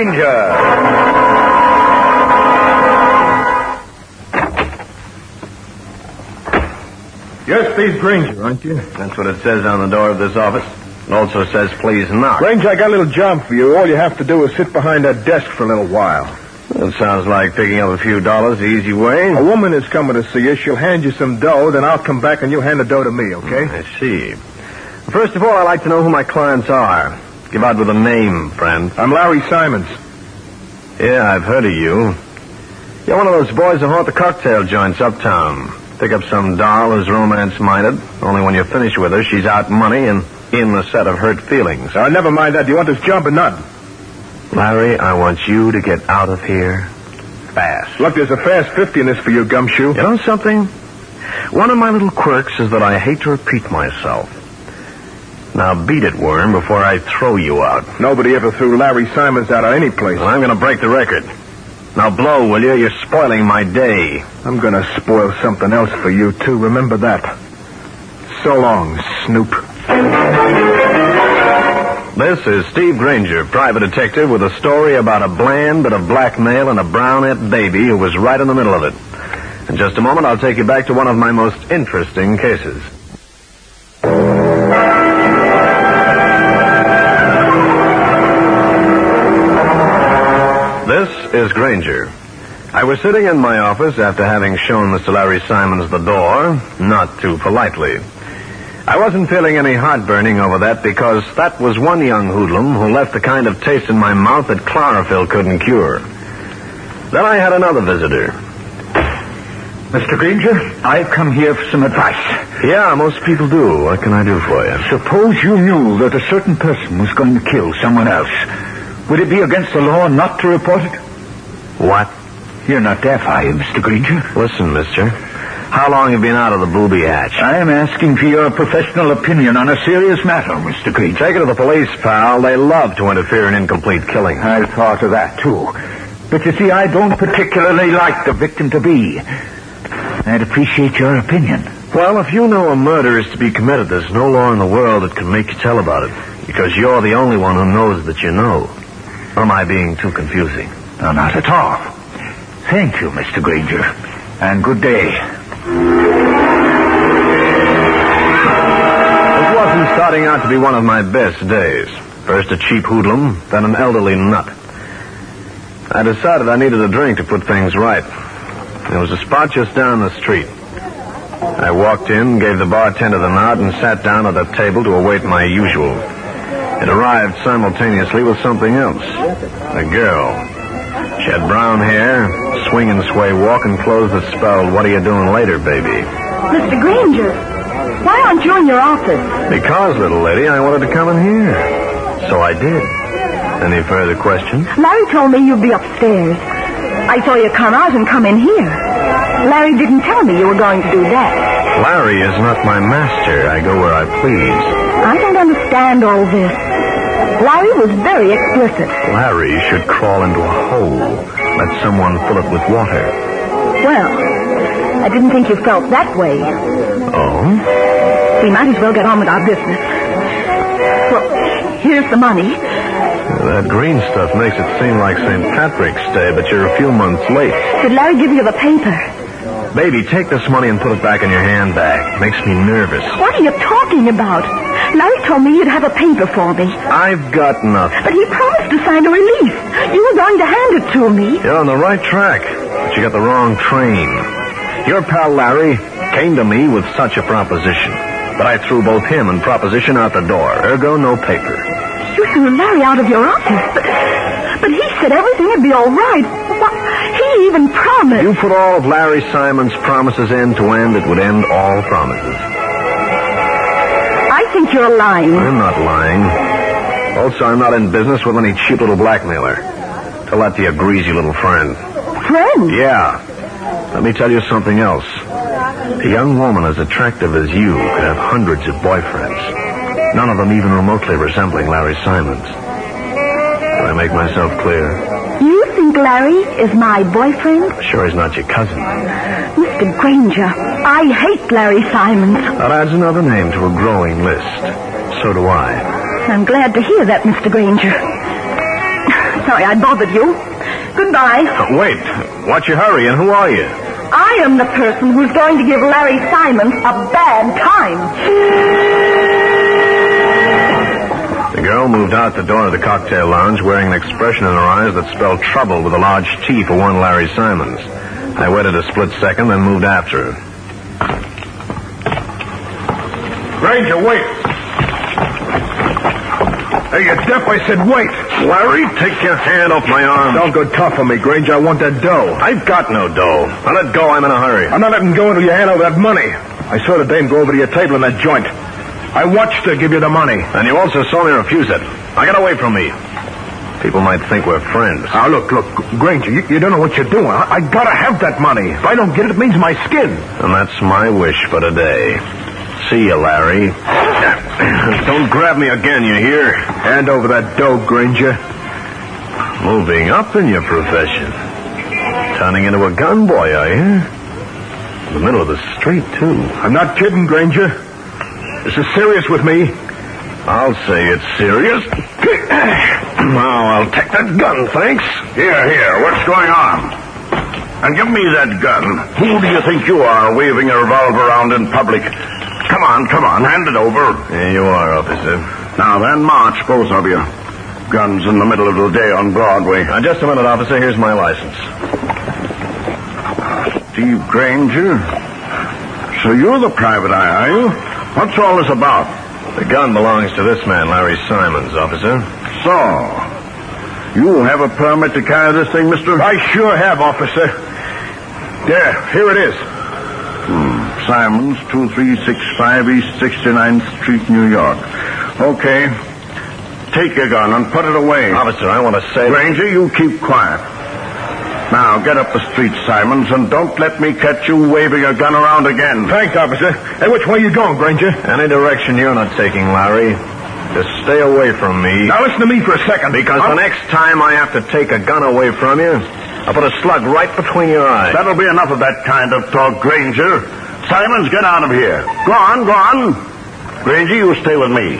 Granger. You're Steve Granger, aren't you? That's what it says on the door of this office. It also says, please knock. Granger, I got a little job for you. All you have to do is sit behind that desk for a little while. That sounds like picking up a few dollars the easy way. A woman is coming to see you. She'll hand you some dough, then I'll come back and you hand the dough to me, okay? I see. First of all, I'd like to know who my clients are. Give out with a name, friend. I'm Larry Simons. Yeah, I've heard of you. You're one of those boys who haunt the cocktail joints uptown. Pick up some doll who's romance-minded. Only when you're finished with her, she's out money and in the set of hurt feelings. Never mind that. Do you want this job or not? Larry, I want you to get out of here fast. Look, there's a fast 50 in this for you, Gumshoe. You know something? One of my little quirks is that I hate to repeat myself. Now beat it, Worm, before I throw you out. Nobody ever threw Larry Simons out of any place. Well, I'm going to break the record. Now blow, will you? You're spoiling my day. I'm going to spoil something else for you, too. Remember that. So long, Snoop. This is Steve Granger, private detective, with a story about a bland bit of blackmail and a brownette baby who was right in the middle of it. In just a moment, I'll take you back to one of my most interesting cases. This is Granger. I was sitting in my office after having shown Mr. Larry Simons the door, not too politely. I wasn't feeling any heartburning over that because that was one young hoodlum who left the kind of taste in my mouth that chlorophyll couldn't cure. Then I had another visitor. Mr. Granger, I've come here for some advice. Yeah, most people do. What can I do for you? Suppose you knew that a certain person was going to kill someone else. Would it be against the law not to report it? What? You're not deaf, are you, Mr. Granger? Listen, mister. How long have you been out of the booby hatch? I am asking for your professional opinion on a serious matter, Mr. Granger. Take it to the police, pal. They love to interfere in incomplete killing. I thought of that, too. But you see, I don't particularly like the victim-to-be. I'd appreciate your opinion. Well, if you know a murder is to be committed, there's no law in the world that can make you tell about it. Because you're the only one who knows that you know. Or am I being too confusing? No, not at all. Thank you, Mr. Granger. And good day. It wasn't starting out to be one of my best days. First a cheap hoodlum, then an elderly nut. I decided I needed a drink to put things right. There was a spot just down the street. I walked in, gave the bartender the nod, and sat down at a table to await my usual. It arrived simultaneously with something else. A girl. She had brown hair, swing and sway walk, and clothes that spelled, "What are you doing later, baby?" Mr. Granger, why aren't you in your office? Because, little lady, I wanted to come in here. So I did. Any further questions? Larry told me you'd be upstairs. I saw you come out and come in here. Larry didn't tell me you were going to do that. Larry is not my master. I go where I please. I don't understand all this. Larry was very explicit. Larry should crawl into a hole. Let someone fill it with water. Well, I didn't think you felt that way. Oh? We might as well get on with our business. Well, here's the money. That green stuff makes it seem like St. Patrick's Day, but you're a few months late. Did Larry give you the paper? Baby, take this money and put it back in your handbag. Makes me nervous. What are you talking about? Larry told me you'd have a paper for me. I've got nothing. But he promised to sign a release. You were going to hand it to me. You're on the right track, but you got the wrong train. Your pal Larry came to me with such a proposition, but I threw both him and proposition out the door. Ergo, no paper. You threw Larry out of your office, but he said everything would be all right. He even promised. You put all of Larry Simons' promises end to end, it would end all promises. I think you're lying. I'm not lying. Also, I'm not in business with any cheap little blackmailer. Tell that to your greasy little friend. Friend? Yeah. Let me tell you something else. A young woman as attractive as you could have hundreds of boyfriends. None of them even remotely resembling Larry Simons. Did I make myself clear? You think Larry is my boyfriend? Sure he's not your cousin. Mr. Granger, I hate Larry Simons. That adds another name to a growing list. So do I. I'm glad to hear that, Mr. Granger. sorry I bothered you. Goodbye. Wait. What's your hurry, and who are you? I am the person who's going to give Larry Simons a bad time. The girl moved out the door of the cocktail lounge wearing an expression in her eyes that spelled trouble with a large T for one Larry Simons. I waited a split second, then moved after her. Granger, wait. Hey, you deaf? I said wait. Larry, take your hand off my arm. Don't go tough on me, Granger. I want that dough. I've got no dough. Now let go. I'm in a hurry. I'm not letting go until you hand over that money. I saw the dame go over to your table in that joint. I watched her give you the money. And you also saw me refuse it. Now get away from me. People might think we're friends. Now, look, Granger, you don't know what you're doing. I gotta have that money. If I don't get it, it means my skin. And that's my wish for today. See you, Larry. Don't grab me again, you hear? Hand over that dough, Granger. Moving up in your profession. Turning into a gun boy, are you? In the middle of the street, too. I'm not kidding, Granger. This is serious with me. I'll say it's serious. Now, I'll take that gun, thanks. Here, what's going on? And give me that gun. Who do you think you are, waving a revolver around in public? Come on, hand it over. Here you are, officer. Now then, march, both of you. Guns in the middle of the day on Broadway. Now, just a minute, officer. Here's my license. Steve Granger? So you're the private eye, are you? What's all this about? The gun belongs to this man, Larry Simons, officer. So, you have a permit to carry this thing, mister? I sure have, officer. There, here it is. Simons, 2365 East 69th Street, New York. Okay. Take your gun and put it away. Officer, I want to say... Granger, you keep quiet. Now, get up the street, Simons, and don't let me catch you waving a gun around again. Thanks, officer. Hey, which way you going, Granger? Any direction you're not taking, Larry. Just stay away from me. Now, listen to me for a second. Because the next time I have to take a gun away from you, I'll put a slug right between your eyes. That'll be enough of that kind of talk, Granger. Simons, get out of here. Go on. Granger, you stay with me.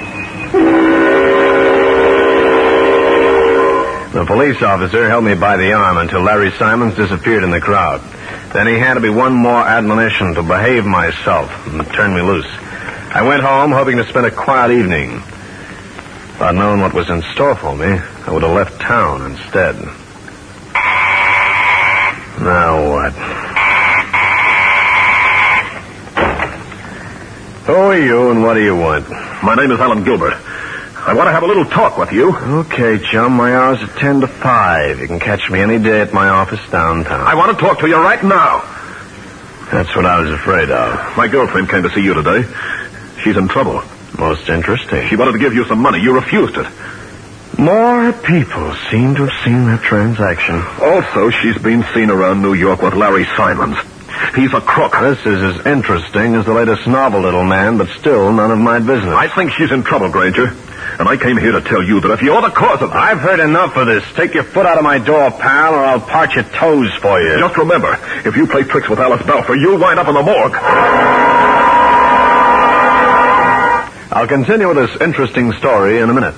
The police officer held me by the arm until Larry Simons disappeared in the crowd. Then he handed me one more admonition to behave myself and turn me loose. I went home hoping to spend a quiet evening. If I'd known what was in store for me, I would have left town instead. Now what? Who are you and what do you want? My name is Alan Gilbert. I want to have a little talk with you. Okay, chum. My hours are 10 to 5. You can catch me any day at my office downtown. I want to talk to you right now. That's what I was afraid of. My girlfriend came to see you today. She's in trouble. Most interesting. She wanted to give you some money. You refused it. More people seem to have seen that transaction. Also, she's been seen around New York with Larry Simons. He's a crook. This is as interesting as the latest novel, little man, but still none of my business. I think she's in trouble, Granger. And I came here to tell you that if you're the cause of it... I've heard enough of this. Take your foot out of my door, pal, or I'll part your toes for you. Just remember, if you play tricks with Alice Balfour, you'll wind up in the morgue. I'll continue with this interesting story in a minute.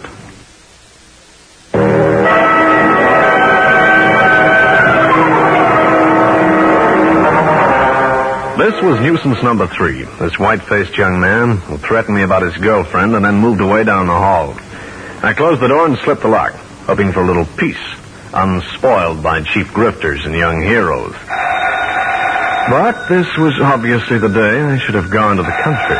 This was nuisance number 3, this white-faced young man who threatened me about his girlfriend and then moved away down the hall. I closed the door and slipped the lock, hoping for a little peace, unspoiled by cheap grifters and young heroes. But this was obviously the day I should have gone to the country.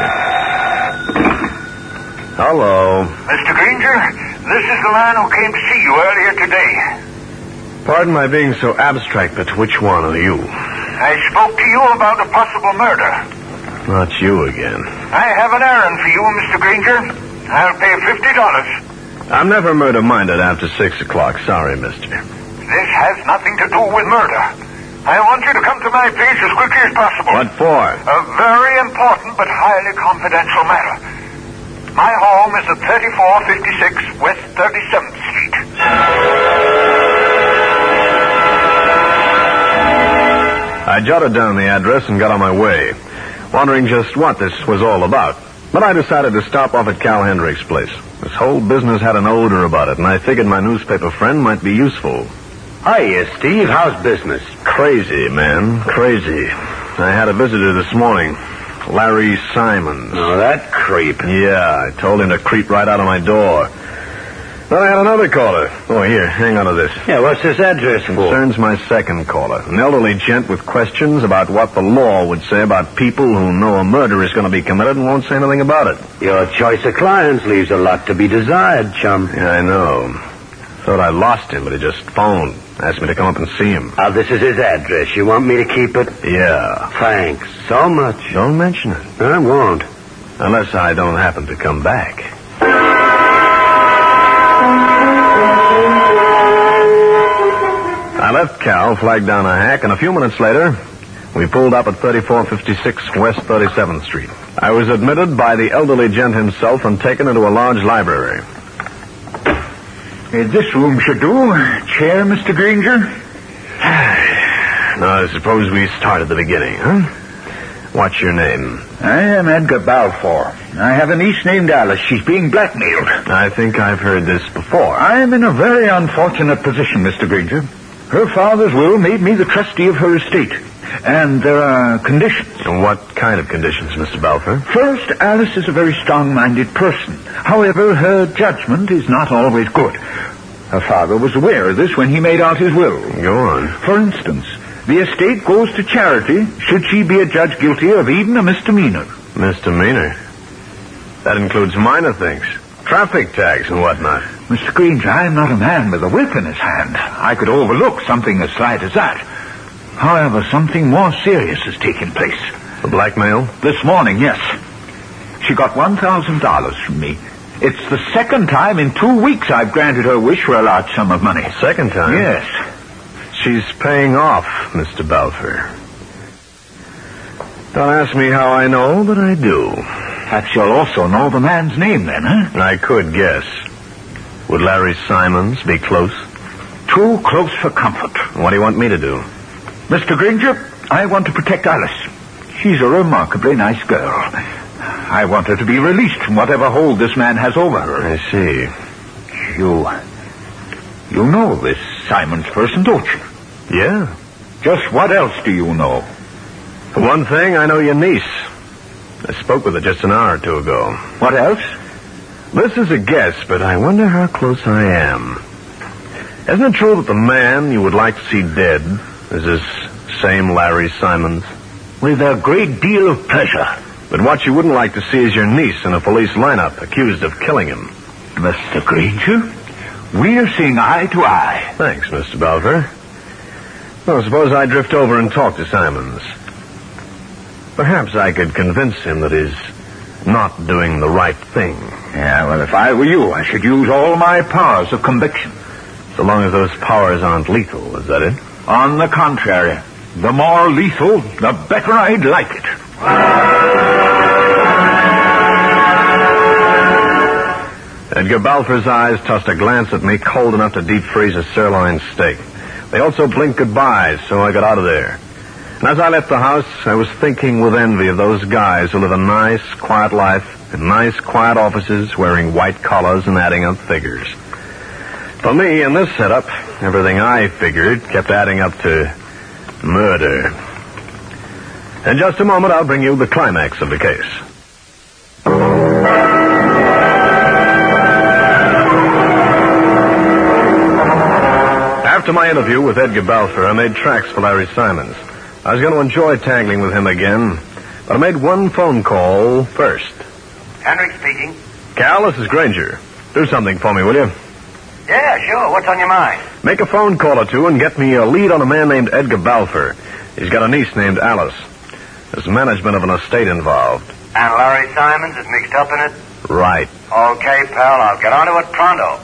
Hello. Mr. Granger, this is the man who came to see you earlier today. Pardon my being so abstract, but which one are you? I spoke to you about a possible murder. Not you again. I have an errand for you, Mr. Granger. I'll pay $50. I'm never murder-minded after 6 o'clock. Sorry, mister. This has nothing to do with murder. I want you to come to my place as quickly as possible. What for? A very important but highly confidential matter. My home is at 3456 West 37th Street. I jotted down the address and got on my way, wondering just what this was all about. But I decided to stop off at Cal Hendricks' place. This whole business had an odor about it, and I figured my newspaper friend might be useful. Hiya, Steve. How's business? Crazy, man. Crazy. I had a visitor this morning. Larry Simons. Oh, that creep. Yeah, I told him to creep right out of my door. Then I had another caller. Oh, here, hang on to this. Yeah, what's this address for? Concerns my second caller. An elderly gent with questions about what the law would say about people who know a murder is going to be committed and won't say anything about it. Your choice of clients leaves a lot to be desired, chum. Yeah, I know. Thought I lost him, but he just phoned. Asked me to come up and see him. This is his address. You want me to keep it? Yeah. Thanks so much. Don't mention it. I won't. Unless I don't happen to come back. I left Cal, flagged down a hack, and a few minutes later, we pulled up at 3456 West 37th Street. I was admitted by the elderly gent himself and taken into a large library. This room should do. Chair, Mr. Granger? Now, I suppose we start at the beginning, huh? What's your name? I am Edgar Balfour. I have a niece named Alice. She's being blackmailed. I think I've heard this before. I am in a very unfortunate position, Mr. Granger. Her father's will made me the trustee of her estate. And there are conditions. And what kind of conditions, Mr. Balfour? First, Alice is a very strong-minded person. However, her judgment is not always good. Her father was aware of this when he made out his will. Go on. For instance, the estate goes to charity should she be adjudged guilty of even a misdemeanor. Misdemeanor? That includes minor things. Traffic tags and whatnot. Mr. Granger, I am not a man with a whip in his hand. I could overlook something as slight as that. However, something more serious has taken place. The blackmail? This morning, yes. She got $1,000 from me. It's the second time in 2 weeks I've granted her wish for a large sum of money. Second time? Yes. She's paying off, Mr. Balfour. Don't ask me how I know, but I do. Perhaps you'll also know the man's name then, huh? I could guess. Would Larry Simons be close? Too close for comfort. What do you want me to do? Mr. Granger, I want to protect Alice. She's a remarkably nice girl. I want her to be released from whatever hold this man has over her. I see. You know this Simons person, don't you? Yeah. Just what else do you know? For one thing, I know your niece. I spoke with her just an hour or two ago. What else? This is a guess, but I wonder how close I am. Isn't it true that the man you would like to see dead is this same Larry Simons? With a great deal of pleasure. But what you wouldn't like to see is your niece in a police lineup, accused of killing him. Mr. Granger, we're seeing eye to eye. Thanks, Mr. Balfour. Well, suppose I drift over and talk to Simons. Perhaps I could convince him that he's not doing the right thing. Yeah, well, if I were you, I should use all my powers of conviction. So long as those powers aren't lethal, is that it? On the contrary, the more lethal, the better I'd like it. Edgar Balfour's eyes tossed a glance at me cold enough to deep freeze a sirloin steak. They also blinked goodbyes, so I got out of there. And as I left the house, I was thinking with envy of those guys who live a nice, quiet life in nice, quiet offices wearing white collars and adding up figures. For me, in this setup, everything I figured kept adding up to murder. In just a moment, I'll bring you the climax of the case. After my interview with Edgar Balfour, I made tracks for Larry Simons. I was going to enjoy tangling with him again, but I made one phone call first. Hendrick speaking. Cal, this is Granger. Do something for me, will you? Yeah, sure. What's on your mind? Make a phone call or two and get me a lead on a man named Edgar Balfour. He's got a niece named Alice. There's management of an estate involved. And Larry Simons is mixed up in it? Right. Okay, pal. I'll get onto it pronto.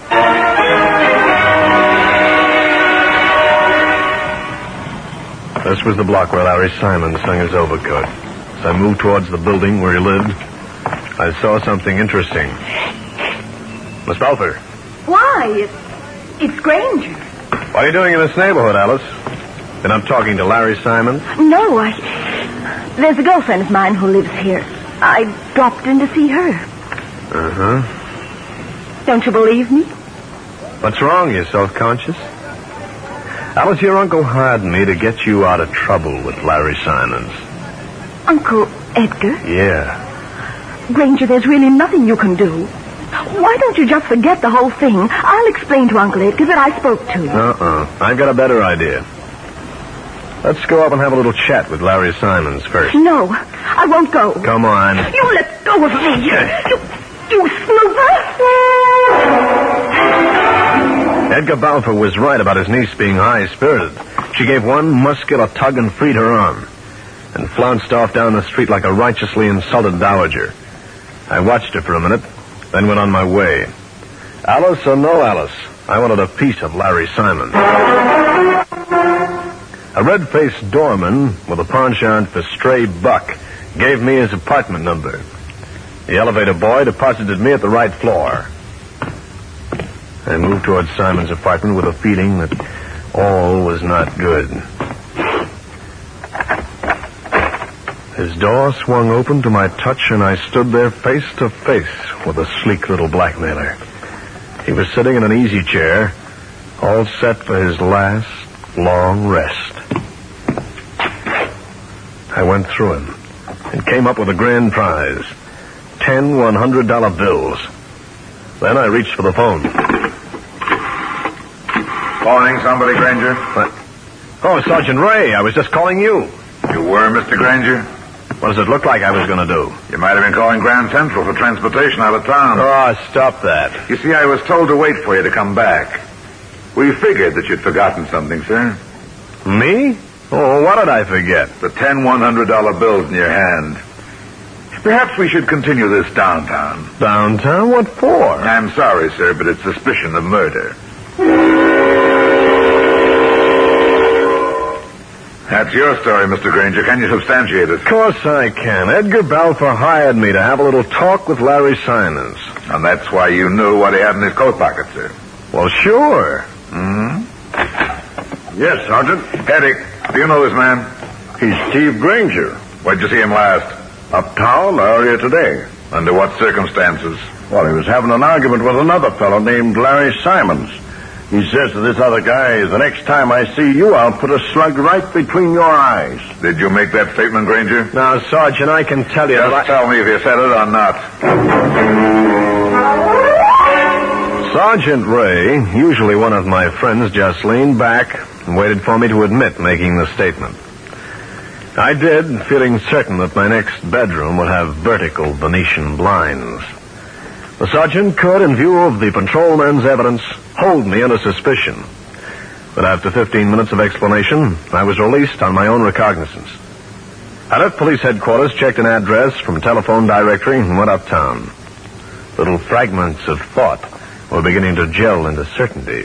This was the block where Larry Simons hung his overcoat. As I moved towards the building where he lived, I saw something interesting. Miss Balfour. Why? It's Granger. What are you doing in this neighborhood, Alice? Been up talking to Larry Simons? No, there's a girlfriend of mine who lives here. I dropped in to see her. Uh-huh. Don't you believe me? What's wrong? You're self-conscious? Alice, your uncle hired me to get you out of trouble with Larry Simons. Uncle Edgar? Yeah. Granger, there's really nothing you can do. Why don't you just forget the whole thing? I'll explain to Uncle Edgar that I spoke to. I've got a better idea. Let's go up and have a little chat with Larry Simons first. No, I won't go. Come on. You let go of me. You snooper. Edgar Balfour was right about his niece being high-spirited. She gave one muscular tug and freed her arm, and flounced off down the street like a righteously insulted dowager. I watched her for a minute, then went on my way. Alice or no Alice, I wanted a piece of Larry Simons. A red-faced doorman with a penchant for stray buck gave me his apartment number. The elevator boy deposited me at the right floor. I moved towards Simon's apartment with a feeling that all was not good. His door swung open to my touch, and I stood there face to face with a sleek little blackmailer. He was sitting in an easy chair, all set for his last long rest. I went through him and came up with a grand prize, 10 $100 bills. Then I reached for the phone. Calling somebody, Granger? What? Oh, Sergeant Ray, I was just calling you. You were, Mr. Granger? What does it look like I was going to do? You might have been calling Grand Central for transportation out of town. Oh, stop that. You see, I was told to wait for you to come back. We figured that you'd forgotten something, sir. Me? Oh, what did I forget? The 10 $100 bills in your hand. Perhaps we should continue this downtown. Downtown? What for? I'm sorry, sir, but it's suspicion of murder. That's your story, Mr. Granger. Can you substantiate it? Of course I can. Edgar Balfour hired me to have a little talk with Larry Simons. And that's why you knew what he had in his coat pocket, sir. Well, sure. Mm-hmm. Yes, Sergeant. Eddie, do you know this man? He's Steve Granger. Where'd you see him last? Uptown, earlier today. Under what circumstances? Well, he was having an argument with another fellow named Larry Simons. He says to this other guy, the next time I see you, I'll put a slug right between your eyes. Did you make that statement, Granger? Now, Sergeant, I can tell you... Just tell me if you said it or not. Sergeant Ray, usually one of my friends, just leaned back and waited for me to admit making the statement. I did, feeling certain that my next bedroom would have vertical Venetian blinds. The sergeant could, in view of the patrolman's evidence, hold me under suspicion. But after 15 minutes of explanation, I was released on my own recognizance. I left police headquarters, checked an address from telephone directory, and went uptown. Little fragments of thought were beginning to gel into certainty.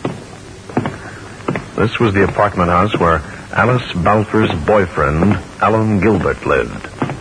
This was the apartment house where Alice Balfour's boyfriend, Alan Gilbert, lived.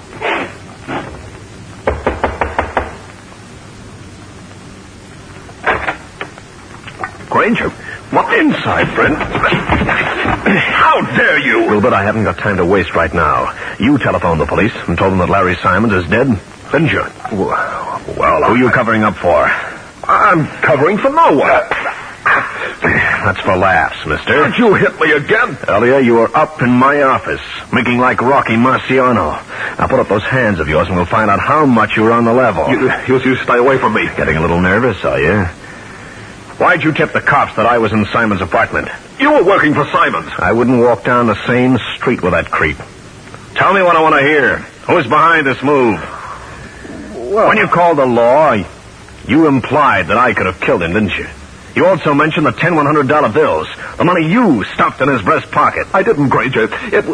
Granger, what inside, friend? How dare you? Gilbert, I haven't got time to waste right now. You telephoned the police and told them that Larry Simons is dead, didn't you? Well, who are you covering up for? I'm covering for no one. That's for laughs, mister. Did you hit me again? Earlier, you were up in my office, making like Rocky Marciano. Now, put up those hands of yours and we'll find out how much you were on the level. You stay away from me. Getting a little nervous, are you? Why'd you tip the cops that I was in Simon's apartment? You were working for Simons. I wouldn't walk down the same street with that creep. Tell me what I want to hear. Who's behind this move? Well, when you called the law, you implied that I could have killed him, didn't you? You also mentioned the 10 $100 bills, the money you stuffed in his breast pocket. I didn't, Granger.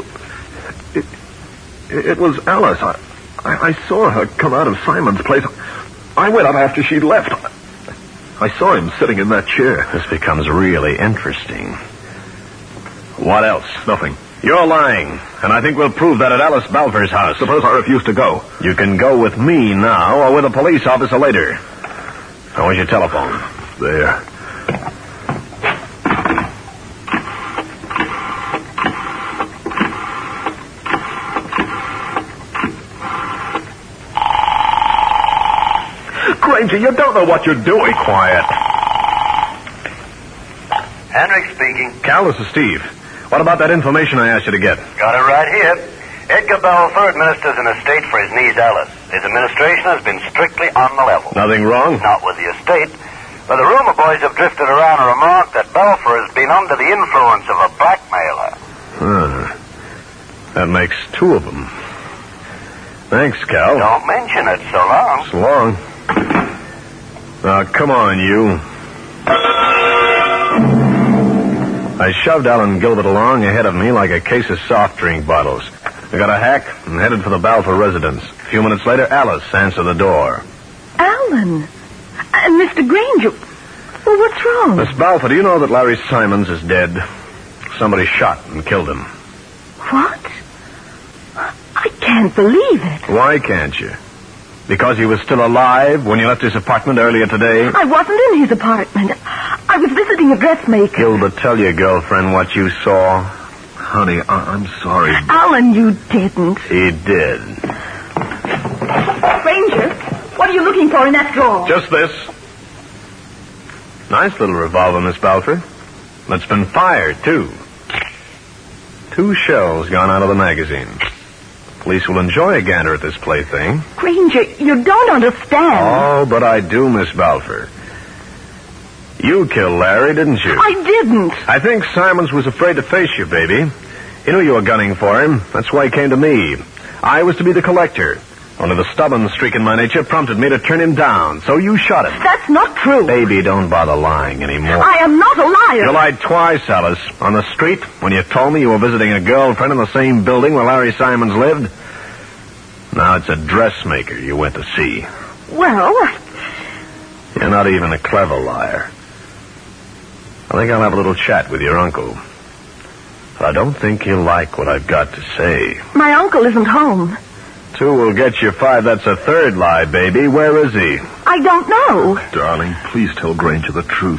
It was Alice. I saw her come out of Simon's place. I went up after she'd left. I saw him sitting in that chair. This becomes really interesting. What else? Nothing. You're lying, and I think we'll prove that at Alice Balfour's house. Suppose I refuse to go. You can go with me now or with a police officer later. Now, where's your telephone? There. Granger, you don't know what you're doing. Quiet. Henrik speaking. Cal, this is Steve. What about that information I asked you to get? Got it right here. Edgar Balfour administers an estate for his niece Alice. His administration has been strictly on the level. Nothing wrong? Not with the estate. But the rumor boys have drifted around a remark that Balfour has been under the influence of a blackmailer. That makes two of them. Thanks, Cal. Don't mention it. So long. So long. Now, come on, you. I shoved Alan Gilbert along ahead of me like a case of soft drink bottles. I got a hack and headed for the Balfour residence. A few minutes later, Alice answered the door. Alan. Mr. Granger. Well, what's wrong? Miss Balfour, do you know that Larry Simons is dead? Somebody shot and killed him. What? I can't believe it. Why can't you? Because he was still alive when you left his apartment earlier today? I wasn't in his apartment. I was visiting a dressmaker. Gilbert, tell your girlfriend what you saw. Honey, I'm sorry. Alan, you didn't. He did. Granger, what are you looking for in that drawer? Just this. Nice little revolver, Miss Balfour. It's been fired, too. 2 shells gone out of the magazine. Police will enjoy a gander at this plaything. Granger, you don't understand. Oh, but I do, Miss Balfour. You killed Larry, didn't you? I didn't. I think Simons was afraid to face you, baby. He knew you were gunning for him. That's why he came to me. I was to be the collector. Only the stubborn streak in my nature prompted me to turn him down, so you shot him. That's not true. Baby, don't bother lying anymore. I am not a liar. You lied twice, Alice. On the street, when you told me you were visiting a girlfriend in the same building where Larry Simons lived. Now it's a dressmaker you went to see. Well... You're not even a clever liar. I think I'll have a little chat with your uncle. But I don't think he'll like what I've got to say. My uncle isn't home. 2 will get you 5. That's a third lie, baby. Where is he? I don't know. Darling, please tell Granger the truth.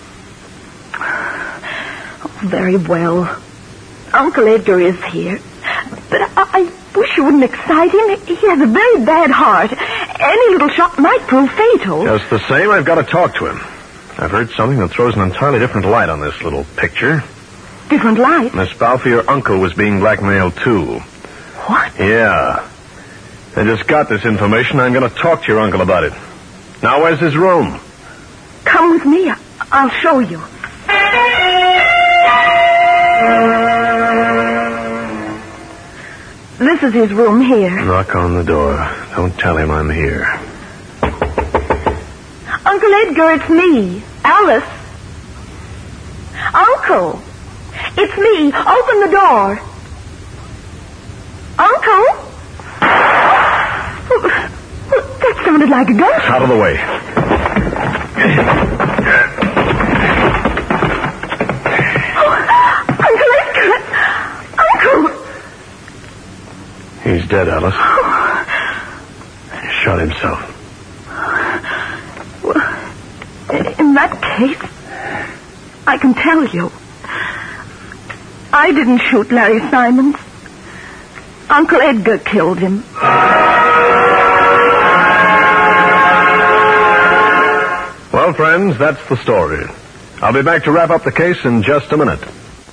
Oh, very well. Uncle Edgar is here. But I wish you wouldn't excite him. He has a very bad heart. Any little shock might prove fatal. Just the same, I've got to talk to him. I've heard something that throws an entirely different light on this little picture. Different light? Miss Balfour, your uncle was being blackmailed, too. What? Yeah. I just got this information. I'm going to talk to your uncle about it. Now, where's his room? Come with me. I'll show you. This is his room here. Knock on the door. Don't tell him I'm here. Uncle Edgar, it's me, Alice. Uncle, it's me. Open the door. Uncle? That sounded like a gunshot. Out of the way. Uncle Edgar! Uncle! He's dead, Alice. He shot himself. In that case, I can tell you. I didn't shoot Larry Simons. Uncle Edgar killed him. Well, friends, that's the story. I'll be back to wrap up the case in just a minute.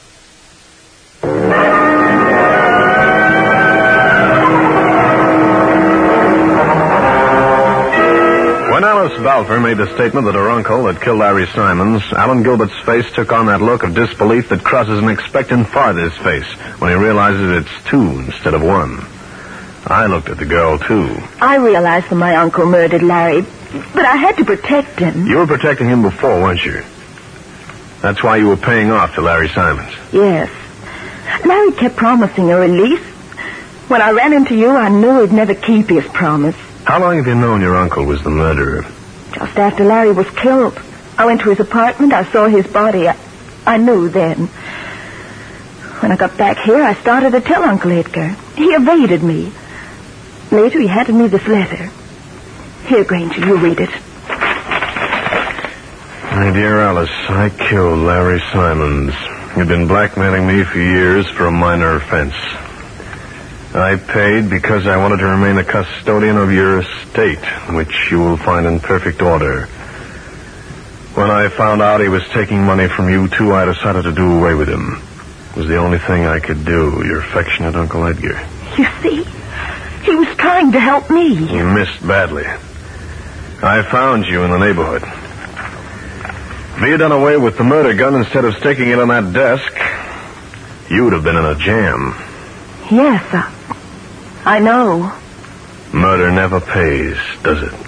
When Alice Balfour made the statement that her uncle had killed Larry Simons, Alan Gilbert's face took on that look of disbelief that crosses an expectant father's face when he realizes it's 2 instead of 1. I looked at the girl, too. I realized that my uncle murdered Larry, but I had to protect him. You were protecting him before, weren't you? That's why you were paying off to Larry Simons. Yes. Larry kept promising a release. When I ran into you, I knew he'd never keep his promise. How long have you known your uncle was the murderer? Just after Larry was killed, I went to his apartment. I saw his body. I knew then. When I got back here, I started to tell Uncle Edgar. He evaded me. Later, he handed me this letter. Here, Granger, you read it. My dear Alice, I killed Larry Simons. He'd been blackmailing me for years for a minor offense. I paid because I wanted to remain the custodian of your estate, which you will find in perfect order. When I found out he was taking money from you, too, I decided to do away with him. It was the only thing I could do. Your affectionate Uncle Edgar. You see? He was trying to help me. You missed badly. I found you in the neighborhood. If he had done away with the murder gun instead of sticking it on that desk, you would have been in a jam. Yes, I know. Murder never pays, does it?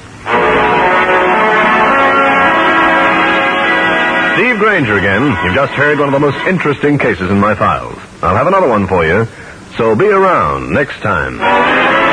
Steve Granger again. You've just heard one of the most interesting cases in my files. I'll have another one for you, so be around next time.